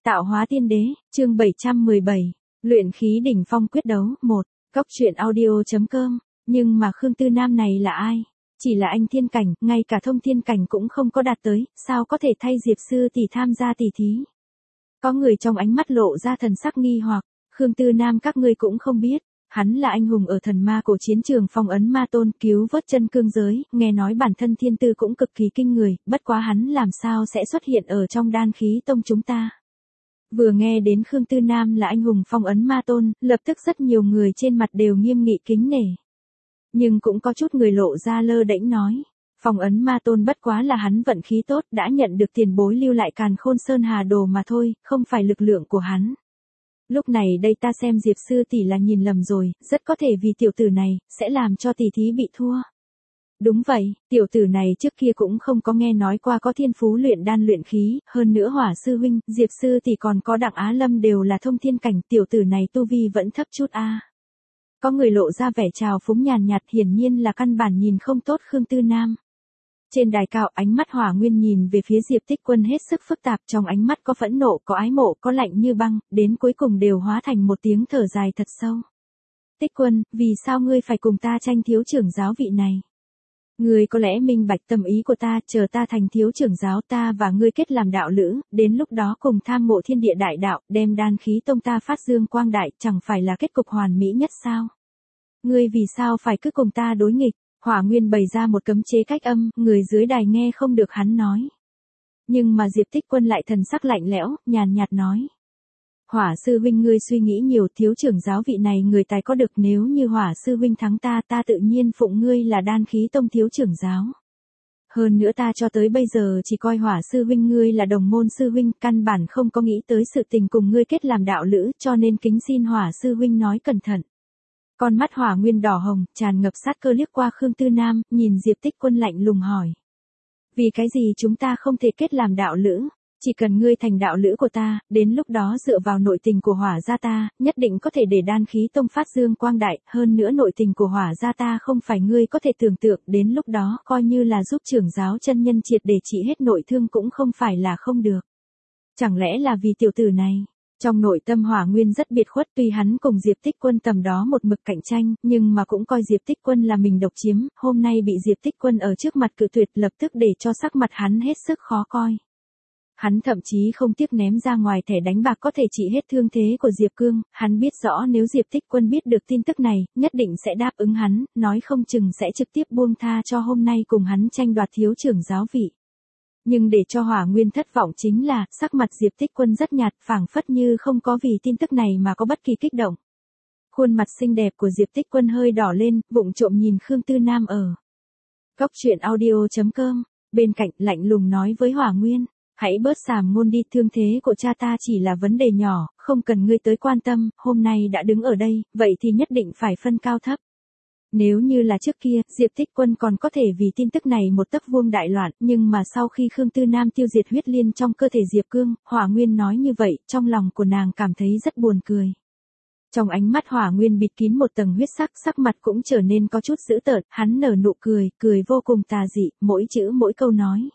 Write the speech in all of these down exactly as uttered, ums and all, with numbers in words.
Tạo hóa tiên đế, chương bảy trăm mười bảy, luyện khí đỉnh phong quyết đấu, một, Cốc truyện audio.com, nhưng mà Khương Tư Nam này là ai? Chỉ là anh thiên cảnh, ngay cả thông thiên cảnh cũng không có đạt tới, sao có thể thay Diệp sư tỷ tham gia tỷ thí? Có người trong ánh mắt lộ ra thần sắc nghi hoặc, Khương Tư Nam các ngươi cũng không biết, hắn là anh hùng ở thần ma cổ chiến trường phong ấn ma tôn cứu vớt chân cương giới, nghe nói bản thân thiên tư cũng cực kỳ kinh người, bất quá hắn làm sao sẽ xuất hiện ở trong đan khí tông chúng ta. Vừa nghe đến Khương Tư Nam là anh hùng phong ấn ma tôn, lập tức rất nhiều người trên mặt đều nghiêm nghị kính nể. Nhưng cũng có chút người lộ ra lơ đễnh nói, phong ấn ma tôn bất quá là hắn vận khí tốt đã nhận được tiền bối lưu lại càn khôn sơn hà đồ mà thôi, không phải lực lượng của hắn. Lúc này đây ta xem Diệp sư tỷ là nhìn lầm rồi, rất có thể vì tiểu tử này, sẽ làm cho tỷ thí bị thua. Đúng vậy, tiểu tử này trước kia cũng không có nghe nói qua có thiên phú luyện đan luyện khí, hơn nữa Hỏa sư huynh, Diệp sư tỷ còn có Đặng Á Lâm đều là thông thiên cảnh, tiểu tử này tu vi vẫn thấp chút a. Có người lộ ra vẻ trào phúng nhàn nhạt, hiển nhiên là căn bản nhìn không tốt Khương Tư Nam. Trên đài cao ánh mắt Hỏa Nguyên nhìn về phía Diệp Tích Quân hết sức phức tạp, trong ánh mắt có phẫn nộ, có ái mộ, có lạnh như băng, đến cuối cùng đều hóa thành một tiếng thở dài thật sâu. Tích Quân, vì sao ngươi phải cùng ta tranh thiếu trưởng giáo vị này? Ngươi có lẽ minh bạch tâm ý của ta, chờ ta thành thiếu trưởng giáo ta và ngươi kết làm đạo lữ, đến lúc đó cùng tham ngộ thiên địa đại đạo, đem đan khí tông ta phát dương quang đại, chẳng phải là kết cục hoàn mỹ nhất sao? Ngươi vì sao phải cứ cùng ta đối nghịch? Hỏa Nguyên bày ra một cấm chế cách âm, người dưới đài nghe không được hắn nói. Nhưng mà Diệp Tích Quân lại thần sắc lạnh lẽo, nhàn nhạt nói. Hỏa sư huynh ngươi suy nghĩ nhiều, thiếu trưởng giáo vị này người tài có được, nếu như Hỏa sư huynh thắng ta, ta tự nhiên phụng ngươi là đan khí tông thiếu trưởng giáo. Hơn nữa ta cho tới bây giờ chỉ coi Hỏa sư huynh ngươi là đồng môn sư huynh, căn bản không có nghĩ tới sự tình cùng ngươi kết làm đạo lữ, cho nên kính xin Hỏa sư huynh nói cẩn thận. Con mắt Hỏa Nguyên đỏ hồng, tràn ngập sát cơ liếc qua Khương Tư Nam, nhìn Diệp Tích Quân lạnh lùng hỏi. Vì cái gì chúng ta không thể kết làm đạo lữ? Chỉ cần ngươi thành đạo lữ của ta, đến lúc đó dựa vào nội tình của Hỏa gia ta, nhất định có thể để đan khí tông phát dương quang đại, hơn nữa nội tình của Hỏa gia ta không phải ngươi có thể tưởng tượng, đến lúc đó coi như là giúp trưởng giáo chân nhân triệt để trị hết nội thương cũng không phải là không được. Chẳng lẽ là vì tiểu tử này? Trong nội tâm Hỏa Nguyên rất biệt khuất, tuy hắn cùng Diệp Tích Quân tầm đó một mực cạnh tranh, nhưng mà cũng coi Diệp Tích Quân là mình độc chiếm, hôm nay bị Diệp Tích Quân ở trước mặt cự tuyệt lập tức để cho sắc mặt hắn hết sức khó coi. Hắn thậm chí không tiếc ném ra ngoài thẻ đánh bạc có thể trị hết thương thế của Diệp Cương, hắn biết rõ nếu Diệp Tích Quân biết được tin tức này, nhất định sẽ đáp ứng hắn, nói không chừng sẽ trực tiếp buông tha cho hôm nay cùng hắn tranh đoạt thiếu trưởng giáo vị. Nhưng để cho Hỏa Nguyên thất vọng chính là, sắc mặt Diệp Tích Quân rất nhạt, phảng phất như không có vì tin tức này mà có bất kỳ kích động. Khuôn mặt xinh đẹp của Diệp Tích Quân hơi đỏ lên, vụng trộm nhìn Khương Tư Nam ở. Cốc truyện audio.com, bên cạnh lạnh lùng nói với Hỏa Nguyên, hãy bớt sàm ngôn đi, thương thế của cha ta chỉ là vấn đề nhỏ, không cần ngươi tới quan tâm, hôm nay đã đứng ở đây, vậy thì nhất định phải phân cao thấp. Nếu như là trước kia, Diệp Tích Quân còn có thể vì tin tức này một tấc vuông đại loạn, nhưng mà sau khi Khương Tư Nam tiêu diệt huyết liên trong cơ thể Diệp Cương, Hỏa Nguyên nói như vậy, trong lòng của nàng cảm thấy rất buồn cười. Trong ánh mắt Hỏa Nguyên bịt kín một tầng huyết sắc, sắc mặt cũng trở nên có chút dữ tợn, hắn nở nụ cười, cười vô cùng tà dị, mỗi chữ mỗi câu nói.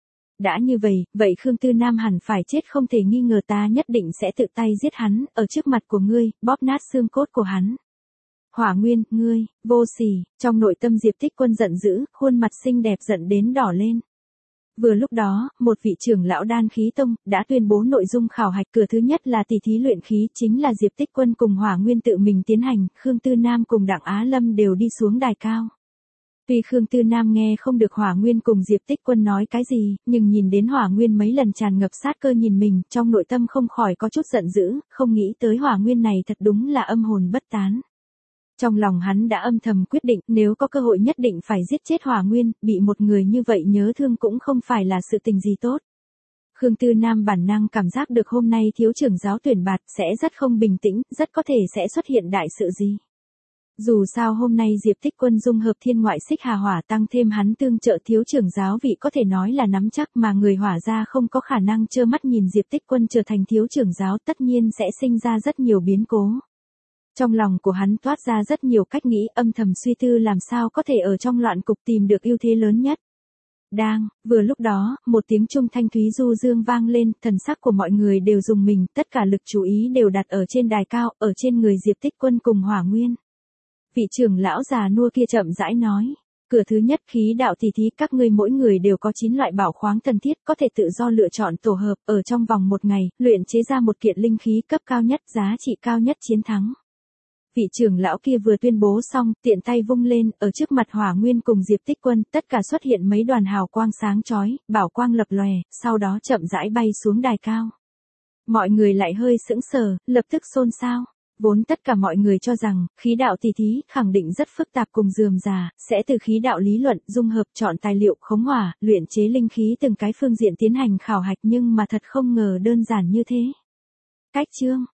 Đã như vậy, vậy Khương Tư Nam hẳn phải chết không thể nghi ngờ, ta nhất định sẽ tự tay giết hắn, ở trước mặt của ngươi, bóp nát xương cốt của hắn. Hỏa Nguyên, ngươi, vô sỉ, trong nội tâm Diệp Tích Quân giận dữ, khuôn mặt xinh đẹp giận đến đỏ lên. Vừa lúc đó, một vị trưởng lão đan khí tông, đã tuyên bố nội dung khảo hạch, cửa thứ nhất là tỷ thí luyện khí, chính là Diệp Tích Quân cùng Hỏa Nguyên tự mình tiến hành, Khương Tư Nam cùng Đặng Á Lâm đều đi xuống đài cao. Tuy Khương Tư Nam nghe không được Hỏa Nguyên cùng Diệp Tích Quân nói cái gì, nhưng nhìn đến Hỏa Nguyên mấy lần tràn ngập sát cơ nhìn mình, trong nội tâm không khỏi có chút giận dữ, không nghĩ tới Hỏa Nguyên này thật đúng là âm hồn bất tán. Trong lòng hắn đã âm thầm quyết định, nếu có cơ hội nhất định phải giết chết Hỏa Nguyên, bị một người như vậy nhớ thương cũng không phải là sự tình gì tốt. Khương Tư Nam bản năng cảm giác được hôm nay thiếu trưởng giáo tuyển bạt sẽ rất không bình tĩnh, rất có thể sẽ xuất hiện đại sự gì. Dù sao hôm nay Diệp Tích Quân dung hợp thiên ngoại xích hà hỏa tăng thêm hắn tương trợ thiếu trưởng giáo vị có thể nói là nắm chắc, mà người Hỏa gia không có khả năng trơ mắt nhìn Diệp Tích Quân trở thành thiếu trưởng giáo, tất nhiên sẽ sinh ra rất nhiều biến cố. Trong lòng của hắn toát ra rất nhiều cách nghĩ, âm thầm suy tư làm sao có thể ở trong loạn cục tìm được ưu thế lớn nhất. Đang, vừa lúc đó, một tiếng trung thanh thúy du dương vang lên, thần sắc của mọi người đều rùng mình, tất cả lực chú ý đều đặt ở trên đài cao, ở trên người Diệp Tích Quân cùng Hỏa Nguyên. Vị trưởng lão già nua kia chậm rãi nói, cửa thứ nhất khí đạo tỷ thí, các ngươi mỗi người đều có chín loại bảo khoáng cần thiết, có thể tự do lựa chọn tổ hợp, ở trong vòng một ngày, luyện chế ra một kiện linh khí cấp cao nhất, giá trị cao nhất chiến thắng. Vị trưởng lão kia vừa tuyên bố xong, tiện tay vung lên, ở trước mặt Hỏa Nguyên cùng Diệp Tích Quân, tất cả xuất hiện mấy đoàn hào quang sáng chói, bảo quang lập lòe, sau đó chậm rãi bay xuống đài cao. Mọi người lại hơi sững sờ, lập tức xôn xao. Vốn tất cả mọi người cho rằng, khí đạo tỷ thí khẳng định rất phức tạp cùng rườm rà, sẽ từ khí đạo lý luận, dung hợp, chọn tài liệu, khống hỏa, luyện chế linh khí từng cái phương diện tiến hành khảo hạch, nhưng mà thật không ngờ đơn giản như thế. Cách chương